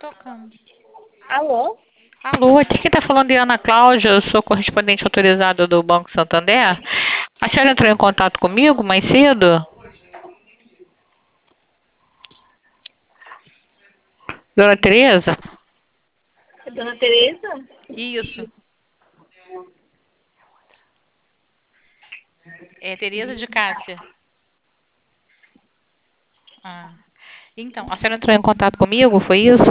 tocando. Alô? Alô, aqui quem está falando é Ana Cláudia, eu sou correspondente autorizada do Banco Santander. A senhora entrou em contato comigo mais cedo? Dona Tereza? É Dona Tereza? Isso. É Tereza de Cássia. Ah. Então, a senhora entrou em contato comigo, foi isso?